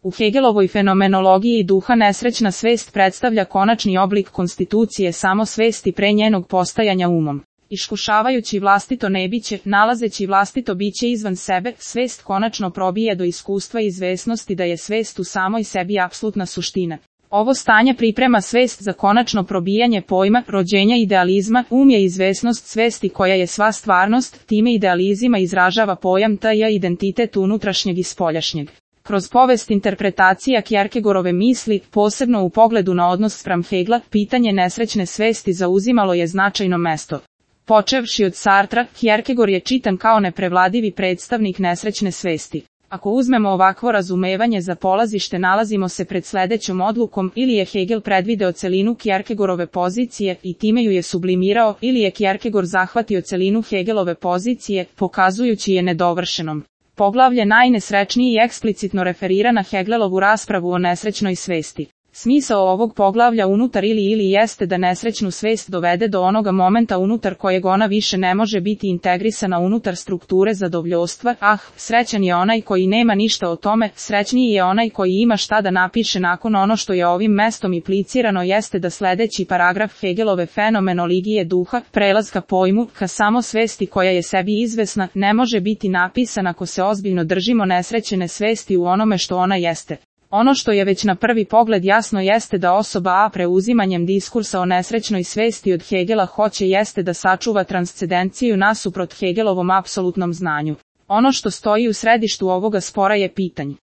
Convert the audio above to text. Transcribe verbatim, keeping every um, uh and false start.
U Hegelovoj fenomenologiji duha nesrećna svest predstavlja konačni oblik konstitucije samosvesti pre njenog postajanja umom. Iskušavajući vlastito nebiće, nalazeći vlastito biće izvan sebe, svest konačno probije do iskustva izvesnosti da je svest u samoj sebi apsolutna suština. Ovo stanje priprema svest za konačno probijanje pojma, rođenja idealizma, um je izvesnost svesti koja je sva stvarnost, time idealizima izražava pojam taj identitet unutrašnjeg i spoljašnjeg. Kroz povest interpretacija Kierkegaardove misli, posebno u pogledu na odnos spram Hegela, pitanje nesrećne svesti zauzimalo je značajno mesto. Počevši od Sartra, Kierkegaard je čitan kao neprevladivi predstavnik nesrećne svesti. Ako uzmemo ovakvo razumevanje za polazište, nalazimo se pred sledećom odlukom: ili je Hegel predvideo celinu Kierkegaardove pozicije i time ju je sublimirao, ili je Kierkegaard zahvatio celinu Hegelove pozicije, pokazujući je nedovršenom. Poglavlje najnesrećniji i eksplicitno referira na Hegelovu raspravu o nesrećnoj svesti. Smisao ovog poglavlja unutar ili ili jeste da nesrećnu svest dovede do onoga momenta unutar kojeg ona više ne može biti integrisana unutar strukture zadovoljstva. Ah, srećan je onaj koji nema ništa o tome, srećniji je onaj koji ima šta da napiše nakon. Ono što je ovim mestom implicirano jeste da sledeći paragraf Hegelove fenomenologije duha, prelaz ka pojmu, ka samosvesti koja je sebi izvesna, ne može biti napisan ako se ozbiljno držimo nesrećene svesti u onome što ona jeste. Ono što je već na prvi pogled jasno jeste da osoba A preuzimanjem diskursa o nesrećnoj svesti od Hegela hoće jeste da sačuva transcendenciju nasuprot Hegelovom apsolutnom znanju. Ono što stoji u središtu ovoga spora je pitanje: